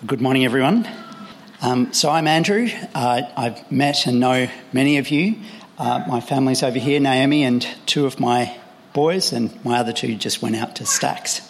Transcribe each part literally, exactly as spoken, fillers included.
Good morning, everyone. Um, so I'm Andrew. Uh, I've met and know many of you. Uh, my family's over here, Naomi and two of my boys, and my other two just went out to Stacks.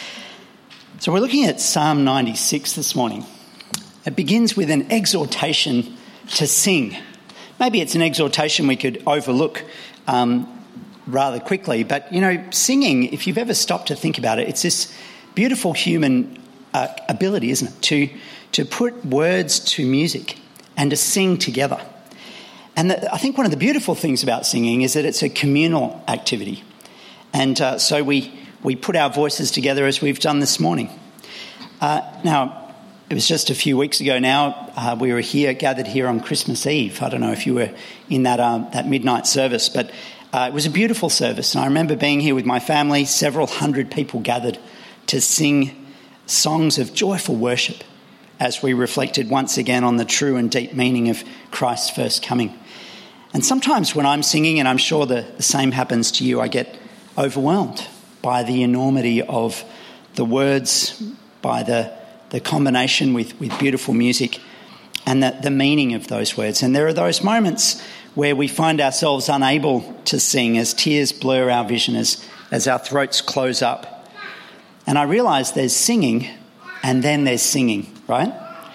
So we're looking at Psalm ninety-six this morning. It begins with an exhortation to sing. Maybe it's an exhortation we could overlook um, rather quickly, but, you know, singing, if you've ever stopped to think about it, it's this beautiful human Uh, ability, isn't it, to to put words to music and to sing together. And the, I think one of the beautiful things about singing is that it's a communal activity. And uh, so we, we put our voices together as we've done this morning. Uh, now, it was just a few weeks ago now, uh, we were here, gathered here on Christmas Eve. I don't know if you were in that, um, that midnight service, but uh, it was a beautiful service. And I remember being here with my family, several hundred people gathered to sing songs of joyful worship as we reflected once again on the true and deep meaning of Christ's first coming. And sometimes when I'm singing, and I'm sure the, the same happens to you, I get overwhelmed by the enormity of the words, by the, the combination with, with beautiful music and the, the meaning of those words. And there are those moments where we find ourselves unable to sing as tears blur our vision, as, as our throats close up. And I realise there's singing and then there's singing, right?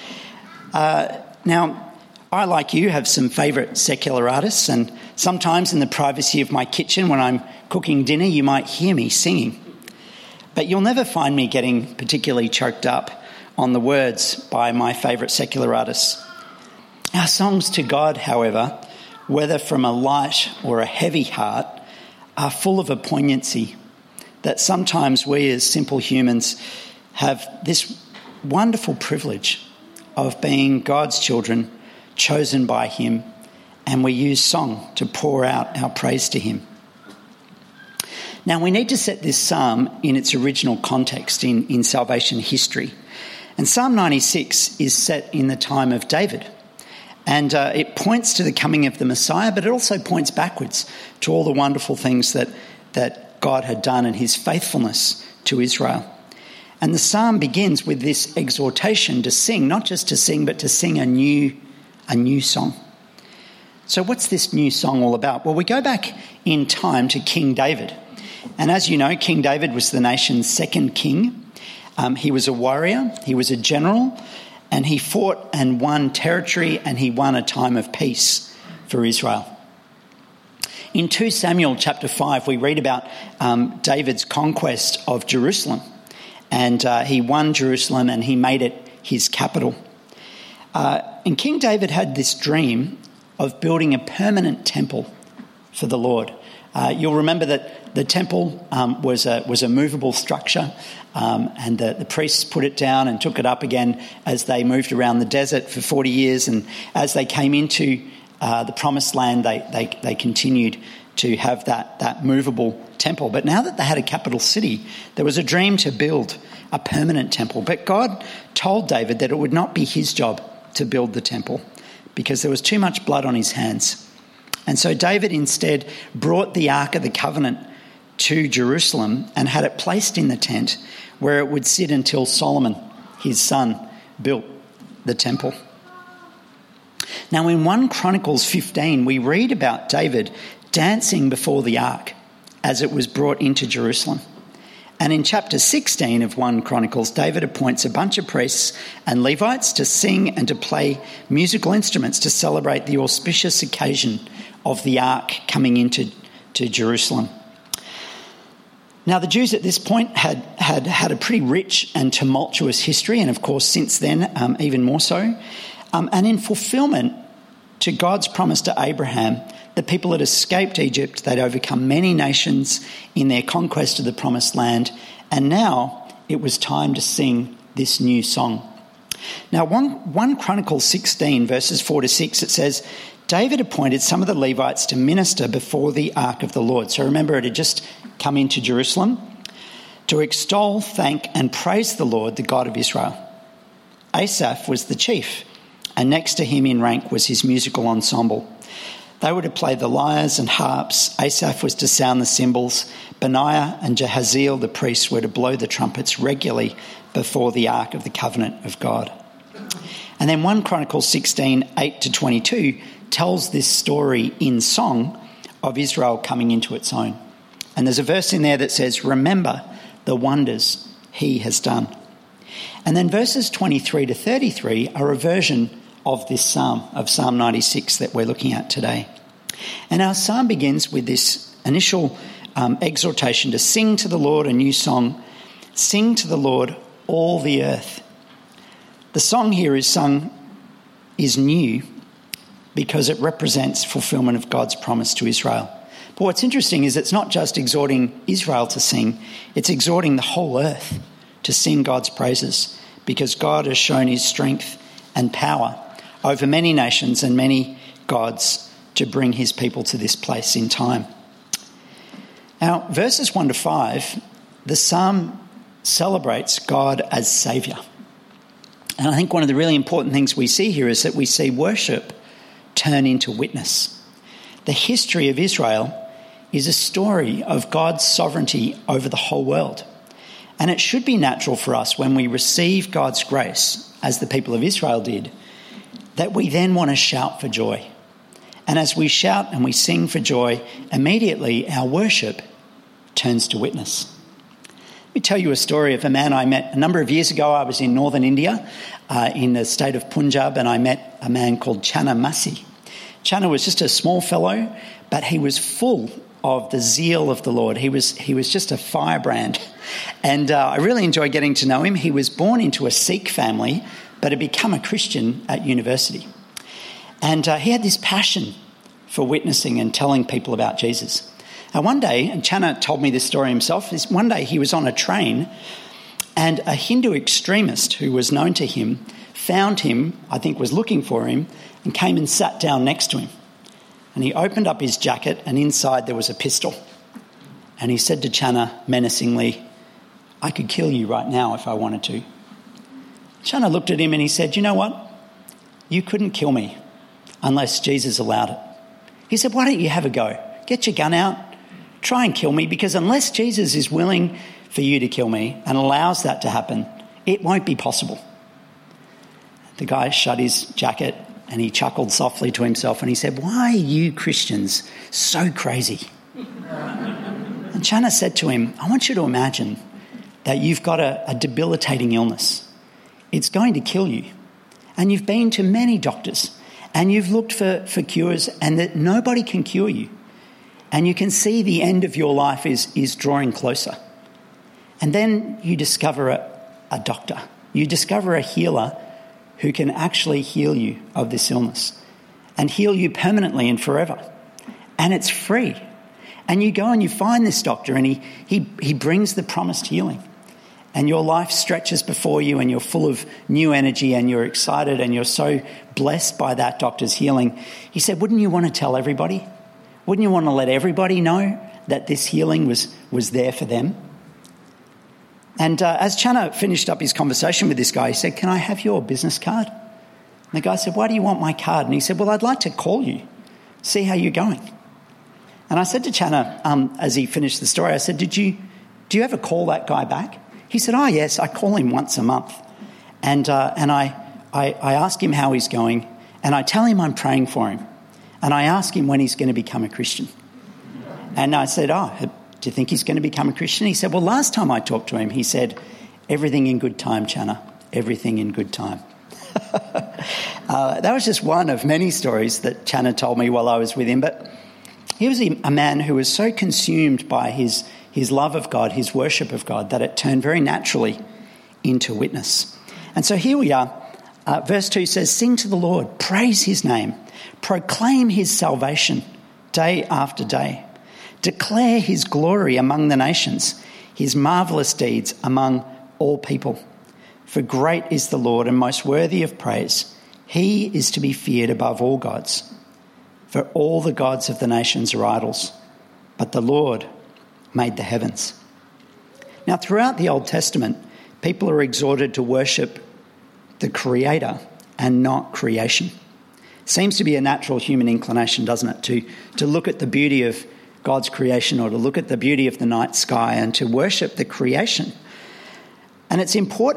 Uh, now, I, like you, have some favourite secular artists, and sometimes in the privacy of my kitchen when I'm cooking dinner, you might hear me singing. But you'll never find me getting particularly choked up on the words by my favourite secular artists. Our songs to God, however, whether from a light or a heavy heart, are full of a poignancy that sometimes we as simple humans have this wonderful privilege of being God's children, chosen by him, and we use song to pour out our praise to him. Now, we need to set this psalm in its original context in, in salvation history. And Psalm ninety-six is set in the time of David. And uh, it points to the coming of the Messiah, but it also points backwards to all the wonderful things that that God had done and his faithfulness to Israel. And the psalm begins with this exhortation to sing, not just to sing, but to sing a new, a new song. So what's this new song all about? Well, we go back in time to King David. And as you know, King David was the nation's second king. Um, he was a warrior, he was a general, and he fought and won territory, and he won a time of peace for Israel. In Second Samuel chapter five, we read about um, David's conquest of Jerusalem. And uh, he won Jerusalem and he made it his capital. Uh, and King David had this dream of building a permanent temple for the Lord. Uh, you'll remember that the temple um, was a was a movable structure, um, and the, the priests put it down and took it up again as they moved around the desert for forty years. And as they came into Uh, the promised land, they, they they continued to have that, that movable temple. But now that they had a capital city, there was a dream to build a permanent temple. But God told David that it would not be his job to build the temple because there was too much blood on his hands. And so David instead brought the Ark of the Covenant to Jerusalem and had it placed in the tent where it would sit until Solomon, his son, built the temple. Now, in First Chronicles fifteen, we read about David dancing before the ark as it was brought into Jerusalem. And in chapter sixteen of First Chronicles, David appoints a bunch of priests and Levites to sing and to play musical instruments to celebrate the auspicious occasion of the ark coming into to Jerusalem. Now, the Jews at this point had, had had a pretty rich and tumultuous history, and of course since then, um, even more so. Um, and in fulfilment to God's promise to Abraham, the people had escaped Egypt, they'd overcome many nations in their conquest of the promised land, and now it was time to sing this new song. Now, First Chronicles sixteen, verses four to six, it says, David appointed some of the Levites to minister before the ark of the Lord. So remember, it had just come into Jerusalem, to extol, thank, and praise the Lord, the God of Israel. Asaph was the chief, and next to him in rank was his musical ensemble. They were to play the lyres and harps. Asaph was to sound the cymbals. Benaiah and Jehaziel, the priests, were to blow the trumpets regularly before the Ark of the Covenant of God. And then First Chronicles sixteen, eight to twenty-two tells this story in song of Israel coming into its own. And there's a verse in there that says, remember the wonders he has done. And then verses twenty-three to thirty-three are a version of this psalm, of Psalm ninety-six that we're looking at today. And our psalm begins with this initial um, exhortation to sing to the Lord a new song. Sing to the Lord, all the earth. The song here is sung is new because it represents fulfillment of God's promise to Israel. But what's interesting is it's not just exhorting Israel to sing, it's exhorting the whole earth to sing God's praises, because God has shown his strength and power over many nations and many gods to bring his people to this place in time. Now, verses one to five, the psalm celebrates God as Saviour. And I think one of the really important things we see here is that we see worship turn into witness. The history of Israel is a story of God's sovereignty over the whole world. And it should be natural for us when we receive God's grace, as the people of Israel did, that we then want to shout for joy. And as we shout and we sing for joy, immediately our worship turns to witness. Let me tell you a story of a man I met a number of years ago. I was in northern India, uh, in the state of Punjab, and I met a man called Channa Masi. Channa was just a small fellow, but he was full of the zeal of the Lord. He was he was just a firebrand. And uh, I really enjoyed getting to know him. He was born into a Sikh family, but had become a Christian at university. And uh, he had this passion for witnessing and telling people about Jesus. And one day, and Channa told me this story himself, is one day he was on a train and a Hindu extremist who was known to him found him, I think was looking for him, and came and sat down next to him. And he opened up his jacket and inside there was a pistol. And he said to Channa menacingly, I could kill you right now if I wanted to. Channa looked at him and he said, you know what? You couldn't kill me unless Jesus allowed it. He said, why don't you have a go? Get your gun out, try and kill me, because unless Jesus is willing for you to kill me and allows that to happen, it won't be possible. The guy shut his jacket and he chuckled softly to himself and he said, why are you Christians so crazy? And Channa said to him, I want you to imagine that you've got a, a debilitating illness. It's going to kill you. And you've been to many doctors and you've looked for, for cures and that nobody can cure you. And you can see the end of your life is, is drawing closer. And then you discover a, a doctor. You discover a healer who can actually heal you of this illness and heal you permanently and forever. And it's free. And you go and you find this doctor and he, he, he brings the promised healing. And your life stretches before you and you're full of new energy and you're excited and you're so blessed by that doctor's healing. He said, wouldn't you want to tell everybody? Wouldn't you want to let everybody know that this healing was, was there for them? And uh, as Channa finished up his conversation with this guy, he said, can I have your business card? And the guy said, why do you want my card? And he said, well, I'd like to call you, see how you're going. And I said to Channa, um, as he finished the story, I said, did you, do you ever call that guy back? He said, oh, yes, I call him once a month. And uh, and I, I, I ask him how he's going, and I tell him I'm praying for him. And I ask him when he's going to become a Christian. And I said, oh, do you think he's going to become a Christian? He said, well, last time I talked to him, he said, everything in good time, Channa, everything in good time. uh, that was just one of many stories that Channa told me while I was with him. But he was a man who was so consumed by his, his love of God, his worship of God, that it turned very naturally into witness. And so here we are. Uh, verse two says, sing to the Lord, praise his name, proclaim his salvation day after day. Declare his glory among the nations, his marvellous deeds among all people. For great is the Lord and most worthy of praise. He is to be feared above all gods. For all the gods of the nations are idols, but the Lord made the heavens. Now, throughout the Old Testament, people are exhorted to worship the Creator and not creation. Seems to be a natural human inclination, doesn't it, to, to look at the beauty of God's creation or to look at the beauty of the night sky and to worship the creation. And it's important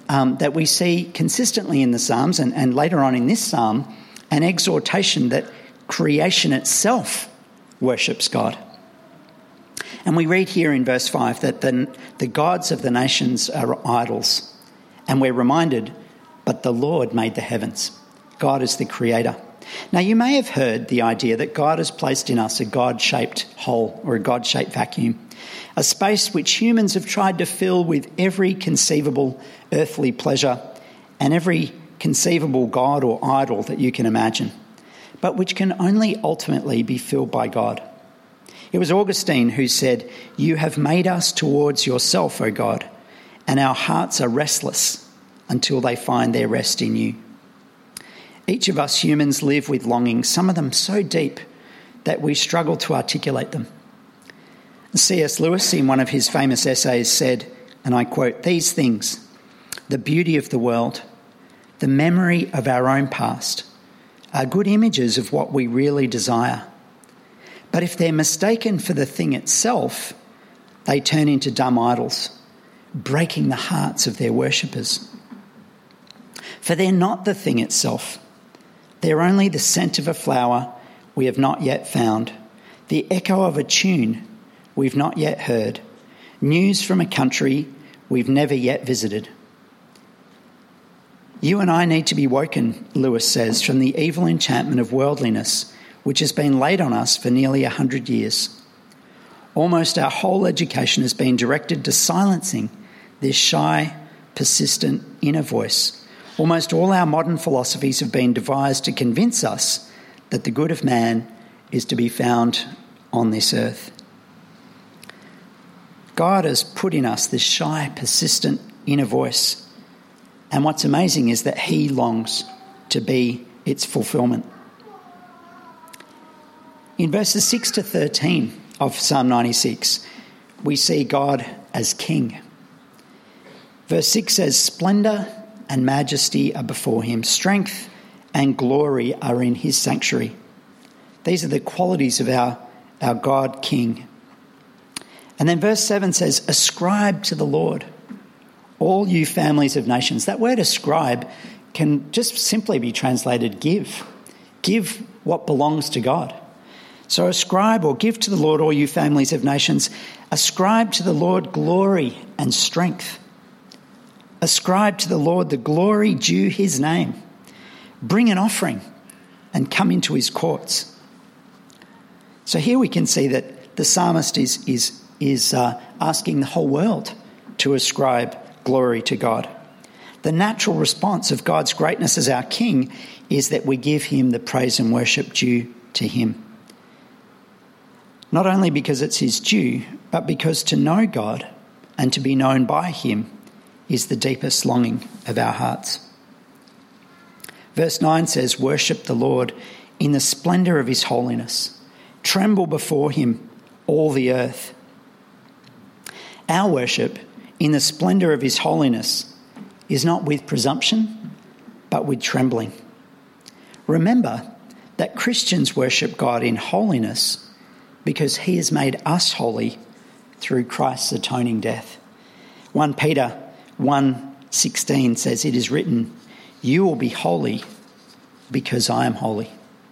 um, that we see consistently in the Psalms and, and later on in this psalm, an exhortation that creation itself worships God. And we read here in verse five that the, the gods of the nations are idols. And we're reminded, but the Lord made the heavens. God is the creator. Now, you may have heard the idea that God has placed in us a God-shaped hole or a God-shaped vacuum, a space which humans have tried to fill with every conceivable earthly pleasure and every conceivable god or idol that you can imagine, but which can only ultimately be filled by God. It was Augustine who said, "You have made us towards yourself, O God, and our hearts are restless until they find their rest in you." Each of us humans live with longings, some of them so deep that we struggle to articulate them. C S Lewis, in one of his famous essays, said, and I quote, "These things, the beauty of the world, the memory of our own past, are good images of what we really desire. But if they're mistaken for the thing itself, they turn into dumb idols, breaking the hearts of their worshippers. For they're not the thing itself. They're only the scent of a flower we have not yet found, the echo of a tune we've not yet heard, news from a country we've never yet visited." You and I need to be woken, Lewis says, from the evil enchantment of worldliness, which has been laid on us for nearly a hundred years. Almost our whole education has been directed to silencing this shy, persistent inner voice. Almost all our modern philosophies have been devised to convince us that the good of man is to be found on this earth. God has put in us this shy, persistent inner voice. And what's amazing is that he longs to be its fulfilment. In verses six to thirteen of Psalm ninety-six, we see God as king. Verse six says, "Splendour and majesty are before him. Strength and glory are in his sanctuary." These are the qualities of our, our God King. And then verse seven says, "Ascribe to the Lord, all you families of nations." That word ascribe can just simply be translated give. Give what belongs to God. So ascribe or give to the Lord, all you families of nations. Ascribe to the Lord glory and strength. Ascribe to the Lord the glory due his name. Bring an offering and come into his courts. So here we can see that the psalmist is, is, is uh, asking the whole world to ascribe glory to God. The natural response of God's greatness as our King is that we give him the praise and worship due to him. Not only because it's his due, but because to know God and to be known by him is the deepest longing of our hearts. Verse nine says, "Worship the Lord in the splendour of his holiness. Tremble before him, all the earth." Our worship in the splendour of his holiness is not with presumption, but with trembling. Remember that Christians worship God in holiness because he has made us holy through Christ's atoning death. First Peter one sixteen says, "It is written, you will be holy because I am holy."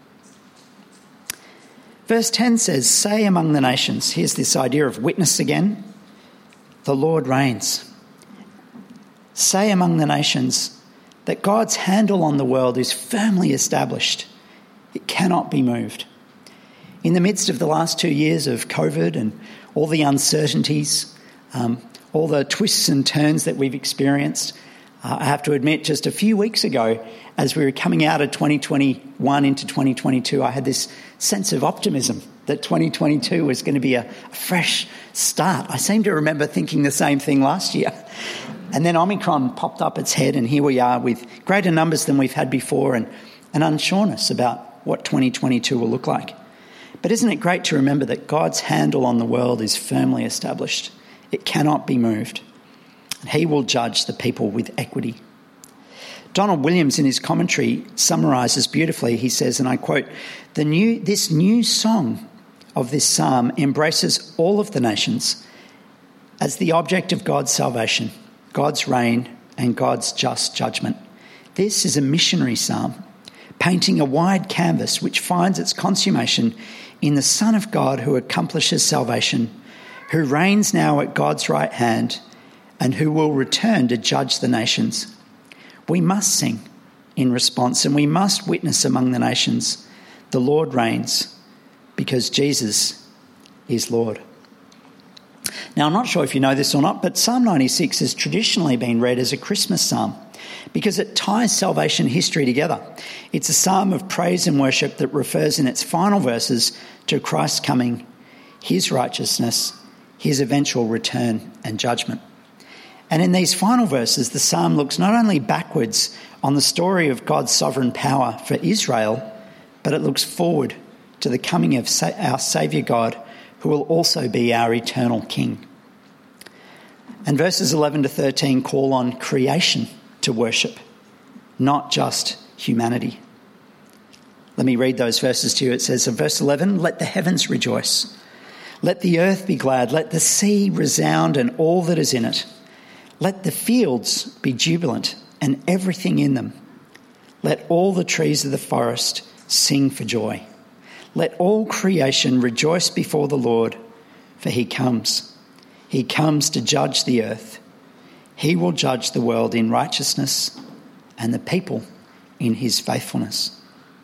Verse ten says, "Say among the nations," here's this idea of witness again, "the Lord reigns." Say among the nations that God's handle on the world is firmly established. It cannot be moved. In the midst of the last two years of COVID and all the uncertainties, um, all the twists and turns that we've experienced, uh, I have to admit just a few weeks ago, as we were coming out of twenty twenty-one into twenty twenty-two, I had this sense of optimism that twenty twenty-two was going to be a, a fresh start. I seem to remember thinking the same thing last year. And then Omicron popped up its head, and here we are with greater numbers than we've had before and an unsureness about what twenty twenty-two will look like. But isn't it great to remember that God's handle on the world is firmly established? It cannot be moved. He will judge the people with equity. Donald Williams, in his commentary, summarises beautifully. He says, and I quote, "The new, this new song of this psalm embraces all of the nations as the object of God's salvation, God's reign and God's just judgment. This is a missionary psalm, painting a wide canvas which finds its consummation in the Son of God who accomplishes salvation, who reigns now at God's right hand, and who will return to judge the nations. We must sing in response, and we must witness among the nations, the Lord reigns, because Jesus is Lord. Now, I'm not sure if you know this or not, but Psalm ninety-six has traditionally been read as a Christmas psalm because it ties salvation history together. It's a psalm of praise and worship that refers in its final verses to Christ's coming, his righteousness, his eventual return and judgment. And in these final verses, the psalm looks not only backwards on the story of God's sovereign power for Israel, but it looks forward to the coming of our Saviour God, who will also be our eternal King. And verses eleven to thirteen call on creation to worship, not just humanity. Let me read those verses to you. It says in verse eleven, "Let the heavens rejoice. Let the earth be glad. Let the sea resound and all that is in it. Let the fields be jubilant and everything in them. Let all the trees of the forest sing for joy. Let all creation rejoice before the Lord, for he comes. He comes to judge the earth. He will judge the world in righteousness and the people in his faithfulness."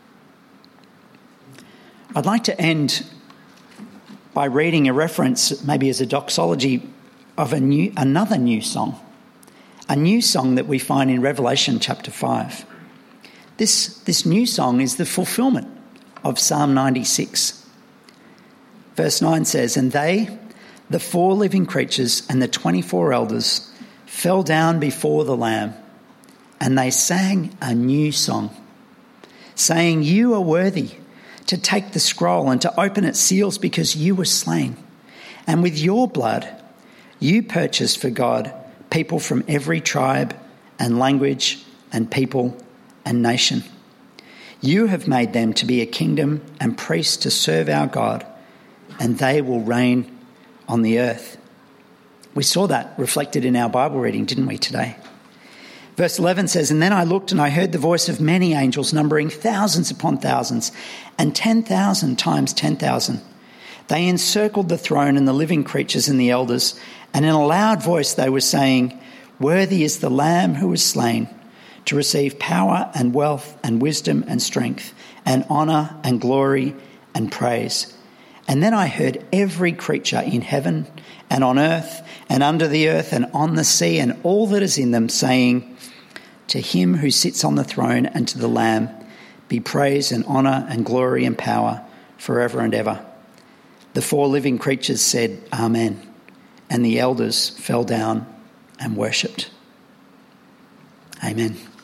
I'd like to end by reading a reference, maybe as a doxology, of a new, another new song, a new song that we find in Revelation chapter five. This, this new song is the fulfilment of Psalm ninety-six. Verse nine says, "And they, the four living creatures and the twenty-four elders, fell down before the Lamb, and they sang a new song, saying, 'You are worthy to take the scroll and to open its seals, because you were slain. And with your blood you purchased for God people from every tribe and language and people and nation. You have made them to be a kingdom and priests to serve our God, and they will reign on the earth.'" We saw that reflected in our Bible reading, didn't we, today? Verse eleven says, "And then I looked and I heard the voice of many angels, numbering thousands upon thousands, and ten thousand times ten thousand. They encircled the throne and the living creatures and the elders, and in a loud voice they were saying, 'Worthy is the Lamb who was slain to receive power and wealth and wisdom and strength and honour and glory and praise.' And then I heard every creature in heaven and on earth and under the earth and on the sea and all that is in them saying, 'To him who sits on the throne and to the Lamb be praise and honour and glory and power forever and ever.' The four living creatures said, 'Amen.' And the elders fell down and worshipped." Amen.